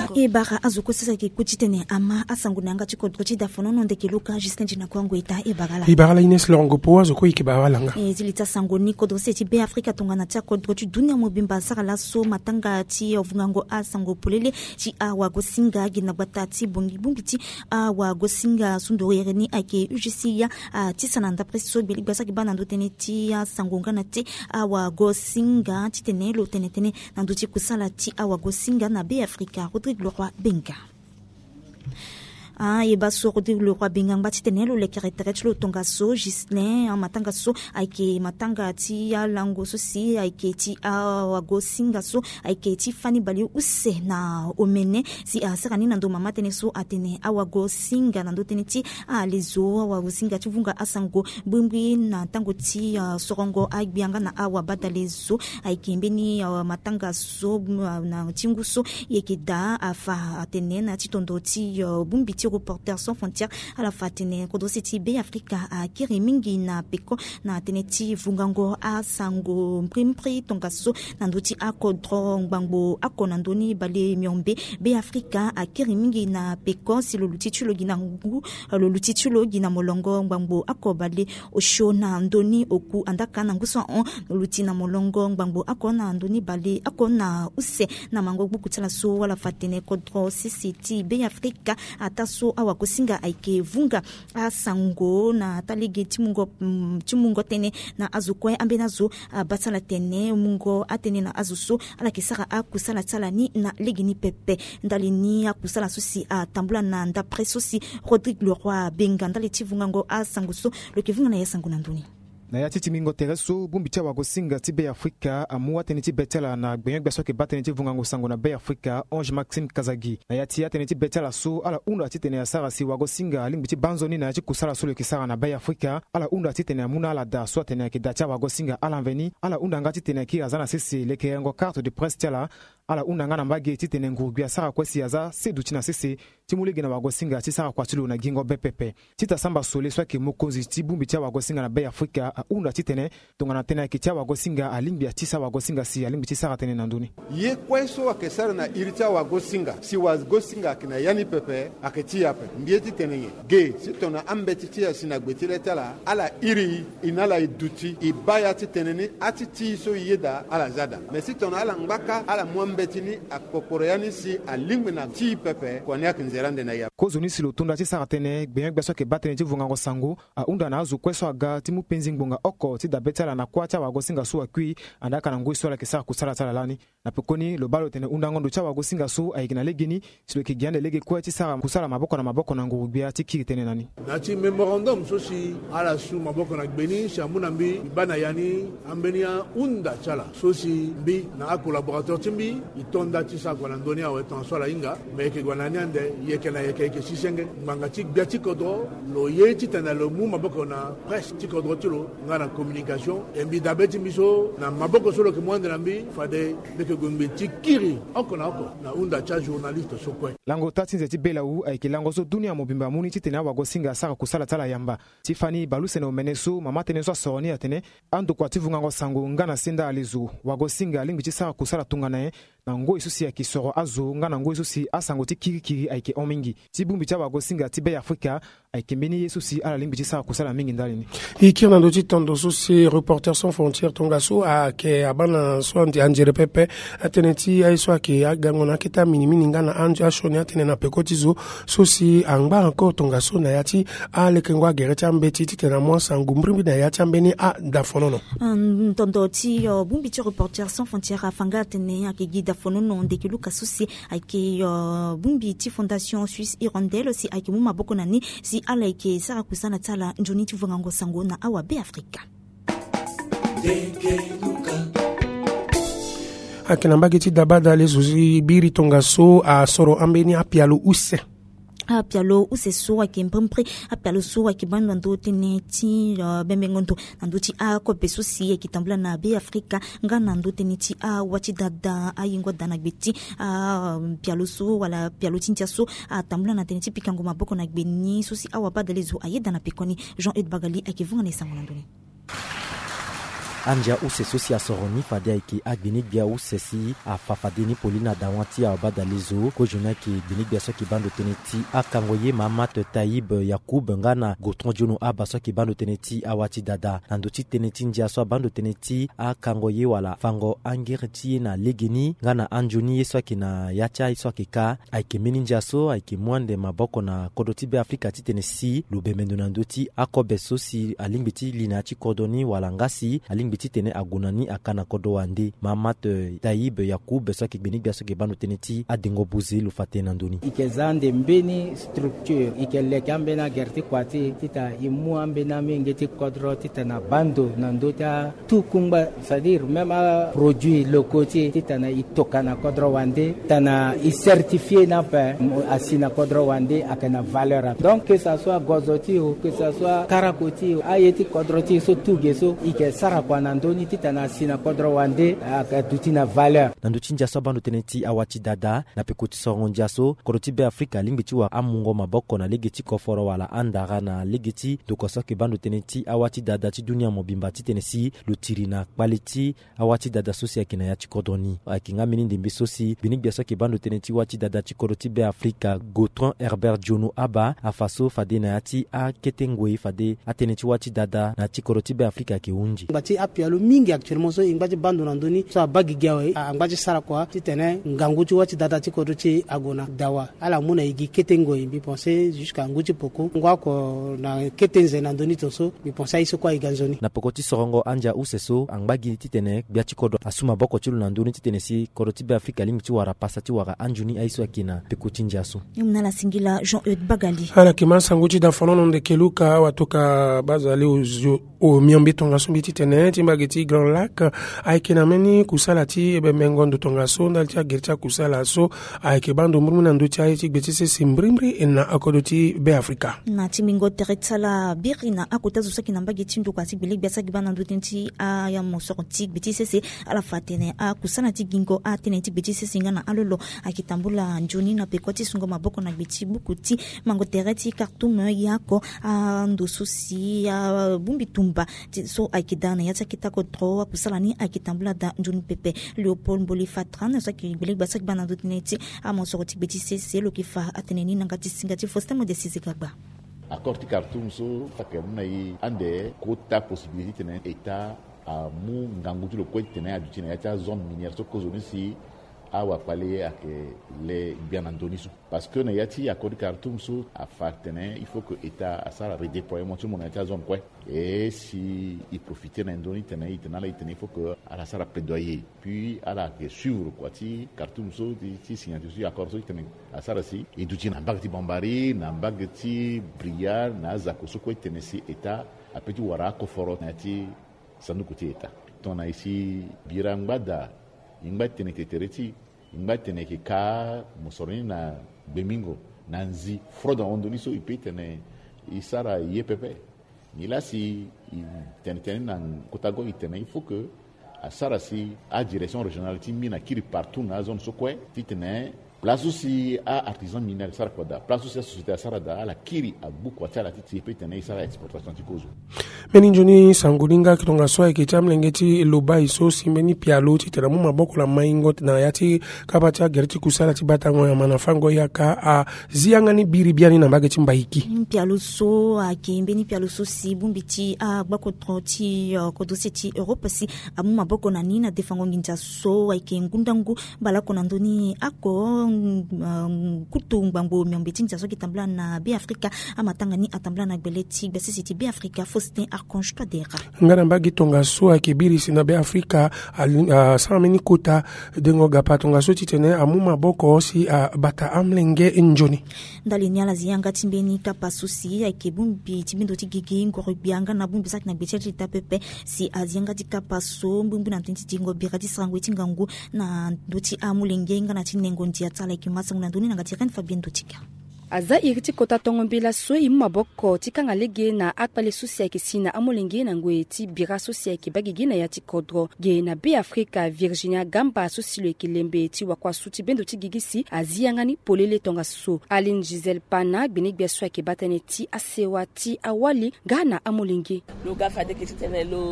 e bara azuko sasa ke kuchitene ama asangunanga chikodro chidafono nonde ke luka Justin jina kwangu ita e bagala Ines longo po azuko ikibawalanga zilita sangoni kodro se be Afrika tongana cha kodro chi dunia mobimba saka la so matanga ti ovungango asango polele chi awa gosinga gina batati bongi bumbiti awa gosinga sundo yereni ake UGC ya tisananda preso beli basa ke banando teneti asangongana ti awa gosinga titenelo tenetene nanduti kusala ti awa gosinga na be Afrika Rodrigue Leroy Benga. E baso Rodrigue Leroy Benga ngati tenelo le caractère lo tongaso Gislin matangaso aike matanga ti lango so si aike ti wago singaso aike ti fani bali use na omene si asakani nando mama teneso atene awago singa nando teneti lezo wago singa tuvunga asango bumbi na tango ti sorongo agbianga na awa badalezo aike mbeni matangaso na tinguso yekeda afa atene na titondo ti bumbi ti Reporters sans frontières à la fatine kodositi be Afrika a kirimingi na peko na teneti vungango a sango primpri tongaso nanduti akodro ngbango akonandoni bale miombe be Afrika a kirimingi na peko si lolutitulo ginangu lolutitulo gina molongo ngbango akobale oshona ndoni oku andaka nanguso on lutina molongo ngbango akona ndoni bale akona use na mango bukutala so wala fatine kodro CCT be Afrika ataso awa kusinga aike vunga asango na talige timungo tene na azukwe ambenazo batala tene mungo atene na azuso ala kisara akusala talani na legini pepe ndalini akusala susi atambula na nda presosi Rodrigue Leroy Benga ndali tivunga asango so lokivunga na yasango nanduni na ya titi mingo tereso bumbicha wago singa ti be Afrika amuwa teneti betela na gbenye gbaso ke bateneti vungango sango na be Afrika Ange Maxime Kazagi na ya ti teneti betela so ala undo atitene ya sara si wago singa lingbichi banzoni na ya ti kusala so le kisara na be Afrika ala undo atitene ya muna ala da so atene ya ki dacha wago singa ala veni ala undo ngati tene ki azana sisi le ke ngo carte de presse tiala ala undo ngana mbage titene ngurugya sara kwesi aza sedu china sisi timulege na wago singa ti sara kwatulu na gingo bepepe tita samba sole so ke mokonzi ti bumbicha wago singa na be Afrika unda titene tongana tena kitia wago singa alimbia tisa wago singa si alimbi tisa tene nanduni ye kweso akesara na irita wago singa si wago singa kina yani pepe aketia pe mbieti teneye ge sitona ambeti tia sina gbetire tala ala iri inala iduti ibaya titeneni atiti so yeda ala zada mais sitona ala ngbaka ala mwambetini akokoroyani si alimbi na ti pepe kwa nya kinzerande na ya kozoni silo tunda tisa tene gbenye gbaso ke batene ti vunga ngo sango unda na azu kweso aga timu penzi ngbonga oko ti da betala na kwacha wago singa so akui andaka na ngoi so la kisa kusala tala lani na pekoni lo balo tene unda ngondo cha wago singa so ayigina legini silo ki giande lege kwa ti sara kusala maboko na ngurubia ti ki tene nani na ti memorandum so si ala su maboko na gbeni shamuna mbi bana yani ambenia unda chala so si mbi na collaborateur timbi itonda ti sa kwa ndoni awe ton so la inga me ke gwana nyande yeke na yeke ke sisenge manga ti biati kodro lo ye ti tana lo mu maboko na presse ti kodro ti lo ngana communication embi dabeti miso na maboko solo ke mwande nambi fade beke gombe tikiri okona na unda cha journaliste sokwe lango tatinze ti belau aiki lango so dunia mobimba muni ti tena wago singa saka kusala tala yamba tifani baluse no meneso mama tene so soni atene ando kwa tivunga ngo sango ngana sinda alizu wago singa lingbi ti saka kusala tungana na ngo isusi ya kisoro azo ngana ngo isusi asango ti kiri aiki omingi ti bumbi cha wago singa ti be Afrika aiki mbeni yesusi ala lingbi ti saka kusala mingi ndalini ikirna do ti tondo so si Reporters sans frontières tongaso a ke abana so andi anjere pepe ateneti aiso ke agangona kita minimini ngana anje ashoni atene na pekotizo so si angba encore tongaso na yati a lekengwa gereta mbeti titena mo sangumbrimbi na yati ambeni a dafonono tondo ti bumbi ti Reporters sans frontières afanga tene akigi dafonono ndeki luka susi ake bumbi ti fondation suisse irondelle si ake muma boko nani si ala ke sara kusana tala njoni ti vongango sango na awa be Afrika akina mbageti dabada lezuzi biri tongaso a soro ambeni apialo use apialo use so akimpmpre apialo so akibando ndo teneti bemengondo nduti a ko beso si ekitambula na be Afrika ngana ndo teneti a wati dada ayingo dana gbeti pialo so wala pialo tintia so atambula na teneti pikango maboko na gbeni so si awa badalezo ayeda na pekoni Jean-Ed Bagali akivunga ne sango ndoni anja usesosi asoroni fade aiki agbinik bia usesi afafadeni polina dawanti abada lezo ko jona ki binik bia so ki bando teneti akangoye Mamat Taïb Yakoub ngana Gotron Jono abaso ki bando teneti awati dada nanduti teneti ndia so bando teneti akangoye wala fango angirti na legeni ngana anjuni so ki na yacha so ki ka aiki meninja so aiki mwande maboko na kodoti be Afrika ti tenesi lubemendo nanduti akobeso si alingbiti linachi kodoni wala ngasi alingbiti tene agunani akana kodo wande Mamat Taïb Yakoub so ki binik bia so ki bando teneti adingo buzi lufate nanduni ikezande mbeni structure ikelle kambena gerti kwati tita imu ambena mengeti kodro tita na bando nandota tukumba c'est-à-dire même produit locaux tita na itoka na kodro wande tana i certifié na pa asina kodro wande akana valeur donc que ça soit gozoti ou que ça soit karakoti ayeti kodroti so tugeso ike sara kwa nandoni tita na asina kodro wande akatuti na valeur nanduti njaso bando teneti awati dada na pekoti songonja so kodoti be Afrika limbiti wa amungo maboko na legeti koforo wala andara na legeti dokoso ke bando teneti awati dada ti dunia mobimba ti tenesi lutiri na quality awati dada sosi akina ya chikodoni akinga minindi mbisosi binik biaso ke bando teneti wati dada ti kodoti be Afrika Gotron Herbert Jono aba afaso fade na yati a ketengwe fade ateneti wati dada na ti kodoti be Afrika ke unji ngati apialo mingi actuellement so ngati bando na ndoni so abagi gawe ngati sara kwa ti tene ngangu ti wati dada ti kodoti agona dawa ala muna igi ketengwe bi penser jusqu'à nguti poko ngwako na ketenze na ndoni toso bi penser iso kwa iganzoni na pokoti sorongo anja useso angbagi titene biachi kodo asuma boko chulu na ndoni titenesi kodoti be Afrika limiti wara pasati wara anjuni aiso akina pekoti njaso mna la singila Jean-Eudes Bagali ala kimasa nguti da fonono de keluka watoka bazali o miombi tonga sombi titene timbageti Grand Lac aikina meni kusalati ebe mengondo tonga so ndalcha gercha kusala so aike bando murmuna nducha aiti betise simbrimri na akodoti be Afrika na timingo teretsala birina akutazo sakina mbageti ndo kwati bilik biasa gibana ndutinti ya mosoroti betise se ala fatene akusana ti gingo ateneti betise singana alolo akitambula njuni na pekoti sungo maboko na beti bukuti mango tereti Khartoum yako ndo susi bumbi tumba so akidana yata kitako tro akusalani akitambula da njuni pepe Leopold Mbolifatran so ki bilik biasa gibana ndutineti mosoroti betise se lo kifa ateneni nangati singati fostemo de sizigaba accord Khartoum so takemna yi ande kota possibilité tene état a mu ngangutu lo kwete tene adutina ya zone minière so kozoni si awa pale ak les bien andonisu parce que na yati accord Khartoum so a fatene il faut que état a ça redéploiement tout mon état zone quoi et si il profiter na ndoni tene itena la itene il faut que ala ça plaidoyer puis ala que suivre quoi ti Khartoum so ti signature accord so tene a ça si et dutina bagti bombari na bagti briar na zakoso ko tene si état a petit wara ko foro na ti sanduku ti état ton ici birangbada ingbatene ketereti ingbatene ke ka musoroni na bemingo nanzi froda ondoni so ipetene isara yepepe nila si tene nan kotago itene il faut que a sara si a direction régionale timina kiri partout na zone sokwe titene place aussi à artisan minier sara koda place aussi à société sara da la kiri a buku atala titi petene sara exportation tikozo meni njoni sangulinga kitonga soa ikitamlengeti loba iso simeni pialo titela mu maboko la maingo na yati kabacha gerti kusala tibatango ya manafango yaka a ziangani biribiani na mbageti mbaiki pialo so akimbeni pialo so si bumbiti a gbako troti kodoseti Europe si amu maboko na nina defango nginja so aikengundangu balako na ndoni ako kutumbango myombeti njaso kitambla na be Afrika amatanga ni atambla na beleti besiti be Afrika Faustin Archange Twadera ngana mbagi tonga so akibiri sina be Afrika sameni kota dengo gapa tonga so titene amu maboko si bata amlenge njoni ndali nyala zianga timbeni kapa susi akebumbi tibindo tigigi ngorobianga na bumbi sakina bechechi tapepe si azianga tikapa so mbumbi na tinti tingo birati sangwe tingangu na ndoti amulenge ngana tinengo ndia tsala kimasa ngana ndoni ngati ren Fabien Dotika aza iriti kota tongombela so imaboko tikanga lege na akpale susia kisina amolenge na ngweti bira susia kibagigi na yati kodro ge na be Afrika Virginia Gamba susilo kilembe ti wakwa suti bendo tigigisi aziangani polele tonga so Aline Giselle Pana binik biaswa ke batane ti asewa ti awali gana amolenge lo gafa de kitene lo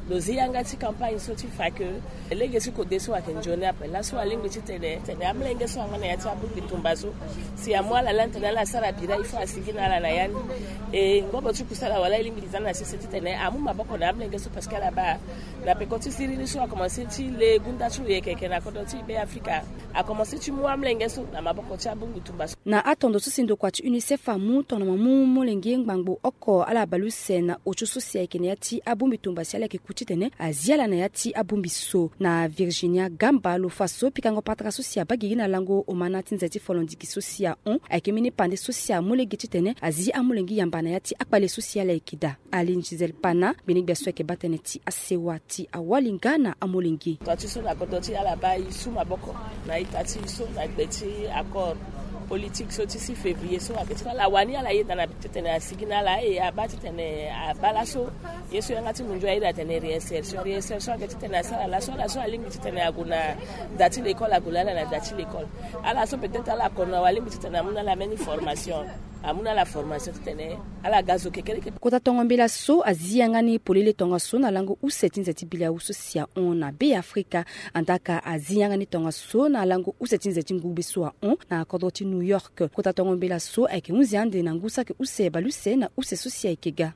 Lozianga ti campagne so ti fa que lenge si ko deso akenjone après la so alingi ti tene amlenge so ngana ya tabu bitumbazo si amwa la lante na la sala bira ifo asigina la yani e ngobo tu kusala wala ilingi dizana si ti tene amu maboko na amlenge so parce que là bas la pekoti siri so a commencé ti le gunda tu ye keke na kodo ti be Africa a commencé ti mu amlenge so na maboko ti abu bitumbazo na atondo so sindo kwa ti UNICEF amu tono mamu molenge ngbango oko ala baluse na ocho sosia kene ti abu bitumbazo ala ke tene aziala na yati abumbi so na Virginia Gamba lo faso pikango patra sosia bagiri na lango omana tinzati folondiki sosia on akemini pande sosia molegi tene azi amulengi yamba na yati akpale sosia la ikida Aline Giselle Pana benigbe sweke bateneti asewati awalingana amulengi to so na kodoti ala bai suma boko na itati so na beti accord politique sorti si février so aketla la wani ala yeda na tene asigina la e abati tene abalaso yesu ngati munjwa ida tene research so aketla sala la so alingi tene aguna dati l'école agulana na dati l'école ala so peut-être ala kona walingi tene amuna la même formation amuna la formation tene ala gazo kekele kota tongombela so aziangani polele tonga so na lango u7 bila usosia on na be Africa andaka aziangani tonga so na lango u7 ngube so on na kodoti New York kota tongombela so ake unziande na ngusa ke use baluse na use sosia ikega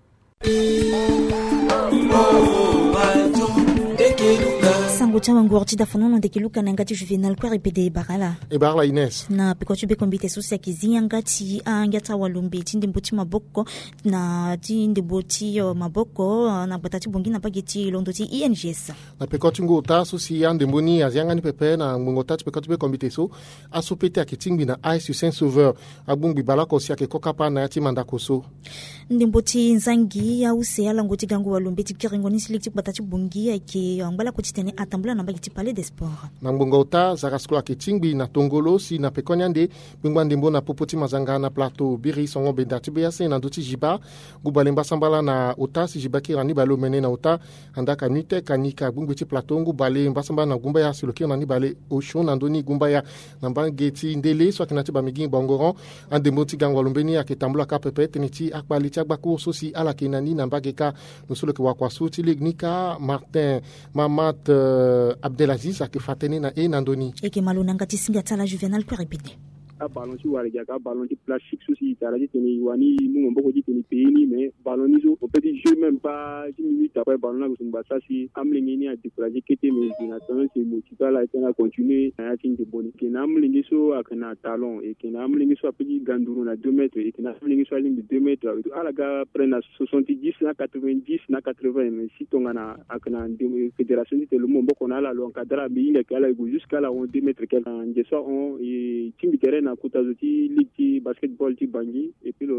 sango chawa ngorti da fonono de kiluka na ngati juvenal kwa ripede barala Ines na pikochu be kombite sosia kizinga ngati angata walumbi tindi mbuti maboko na tindi boti maboko na batati bongina pageti londoti INGS na pikochu ngota sosia ndemboni azianga ni pepe na ngota pikochu be kombite so asopete akitingbi na ICU Saint Sauveur abungbi balako sia ke kokapa na yati mandakoso ndemboti nzangi ya use ala ngoti gango walumbi tikiringo ni selekti batati bongi ake ngala ko titene atambula na bagiti palais des sports na ngota zaraskula kitingbi na tongolo si na pekonyande bingwande mbona popoti mazanga na plateau biri songo bendati bease na ndoti jiba gubalemba sambala na ota si jibaki rani balo mene na ota andaka nite kanika bungweti plateau ngubale mbasamba na gumba ya siloki na ni bale oshon na ndoni gumba ya na mbangeti ndele so kinati bamigi bangoron andemboti gangwa lumbeni akitambula ka pepe teniti akbali tiagbaku sosi ala kinani na mbageka nosolo ke wakwasu tilignika Martin Mamat Abdelaziz akifatene na nandoni eke malona ngati singa tala juvenal kwa répéter ballon si warga ka ballon de plastique souci taraji teni wani mu mboko ji teni pays mais ballon nizo au petit jeu même pas 10 minutes après ballon na kusumba sasi amlingini a décourager kete mais dinatone c'est motivé la tena continuer na yatin de boni kena amlingi so akana talon et kena amlingi so petit ganduru na 2 mètres et kena amlingi so ligne de 2 mètres ala ga prendre 70 na 90 na 80 mais si tongana akana fédération de le mboko na la l'encadra binga kala jusqu'à la 2 mètres kala ngeso on et timbi terrain na kutazoti ligi basketball ti bangi et puis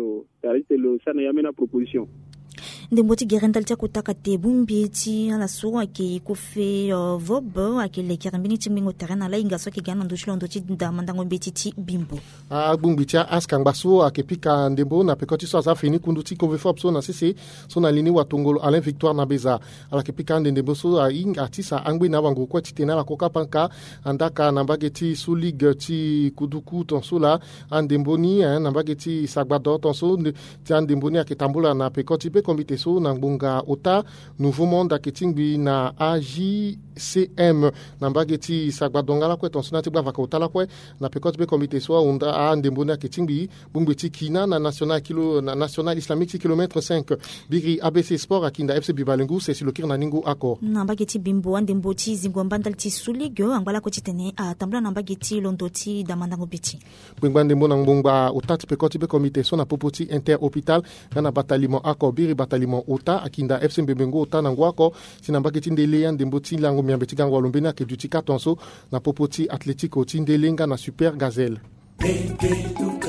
le sana yamena proposition ndemboti gerendal tia kutaka te bumbi ti ala so ake kufe vob ake le kirambini ti mingo terrain ala inga so ke gana ndoshilo ndoti da mandango mbeti ti bimbo bumbi tia askanga so ake pika ndembo na pekoti so za fini kundu ti kove fop so na sisi so na lini watongolo Alain Victoire na beza ala ke pika ndembo so inga ti sa angbe na wango kwa ti tena la koka panka andaka na bageti su ligue ti kuduku ton so la andemboni na bageti sagbado ton so ti andemboni ake tambula na pekoti be komite so na ngbunga ota nouveau monde aketingbi na AJCM na mbageti sagbadonga la kwe tonsona tibwa vaka la kwe na pekot be komite so unda a ndembona aketingbi bumbeti kina na national islamique kilomètre 5 biri ABC Sport akinda FC Bibalengu c'est sur le kir na ningu accord na mbageti bimbo ndemboti zingombandal ti suligo angala ko titene a tambla na mbageti londoti da mandango biti bingba ndembona ngbunga ota pekot be komite so na popoti inter hôpital na bataillon accord biri bataillon ota akinda FC Mbebengo ota nangwako sinambaki tindele ya ndemboti lango miambeti gangwa lombena ke dutika tonso na popoti Atletico tindelenga na Super Gazelle